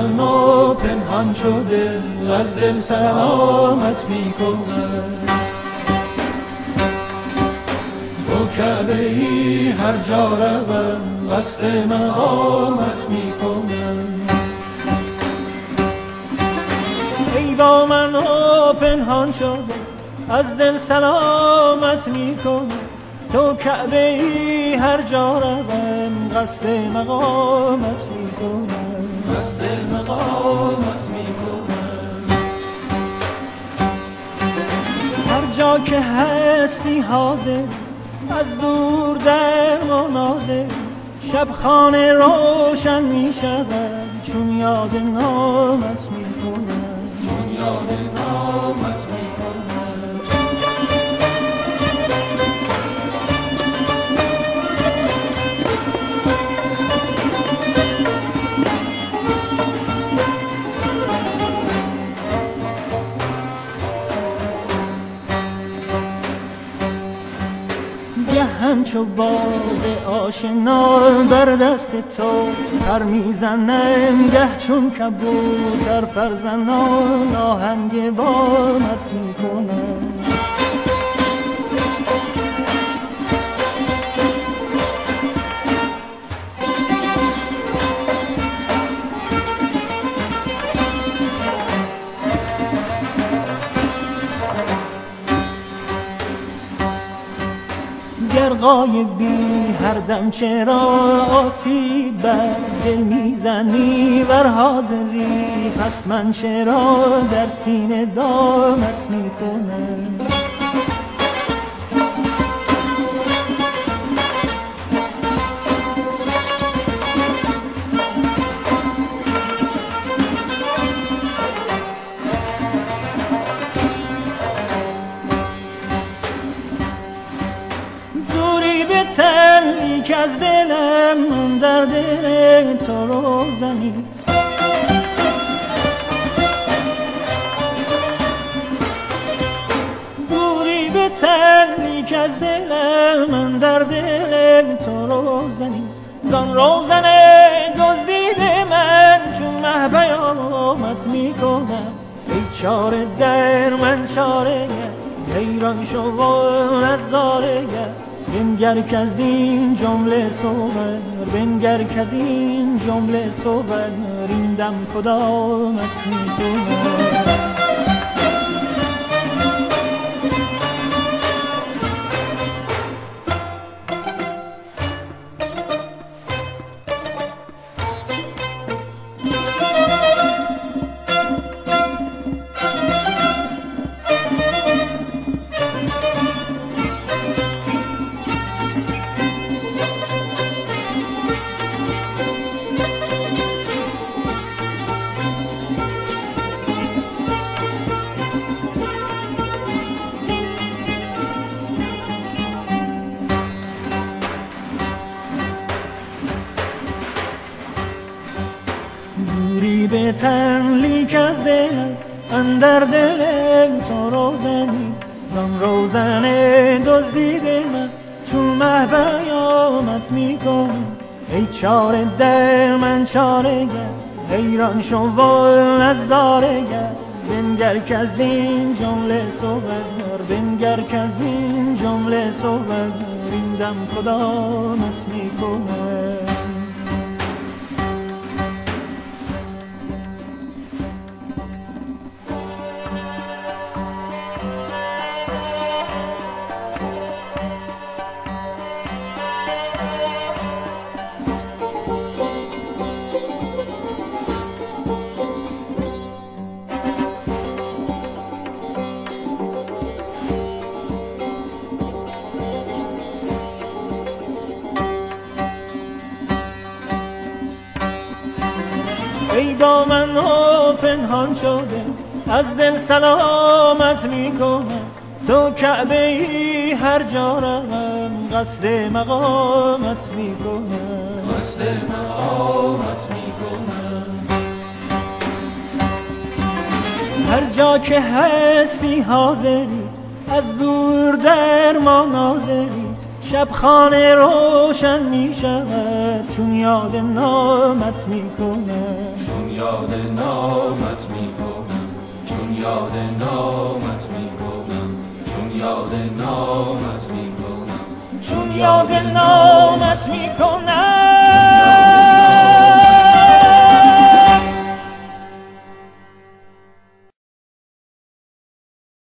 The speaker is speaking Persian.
ایدامن و پنهان شده از دل سلامت میکنم. تو کعبه ای هر جا روم قصد مقامت میکنم. ایدامن و پنهان شده از دل سلامت میکنم. تو کعبه ای هر جا روم قصد مقامت میکنم. قصد مقامت میکنم. هر جا که هستی حاضر از دور در مناظر، شب خانه روشن می شود چون یاد نامت میکنم. چون یاد نامت میکنم. گه همچو باز آشنا بر دست تو پر میزنم، گه چون کبوتر پرزنان آهنگ بامت میکنم. گر غایبی هر دم چرا آسیب بر دل میزنی، ور حاضری پس من چرا در سینه دامت میکنم. تنی که از دلم من در دل تو روزنیست. دوری به تنی که از دلم من در دل تو روزنیست. زان روزن دزدیده من چون مه پیامت میکنم. ای چاره در من چاره حیران شو و نظاره. بنگر که از این جمله صور، بنگر که از این جمله صور، این دم کدامت میکنم. به تن لیک از دلم اندر دل تو روزنیست. زان روزن دزدیده من چون مه پیامت میکنم. ای چاره در من چاره گر حیران شو و نظاره گر. بنگر که از این جمله صور، بنگر که از این جمله صور، این دم کدامت میکنم. ایدامن و پنهان شده از دل سلامت میکنم. تو کعبه ای هر جا روم قصد مقامت میکنم. قصد مقامت میکنم. هر جا که هستی حاضری از دور در ما ناظری. شب خانه روشن می شود چون یاد نامت می کنم. یاد نامت میکنم، چون یاد نامت میکنم، چون یاد نامت میکنم، چون یاد نامت میکنم.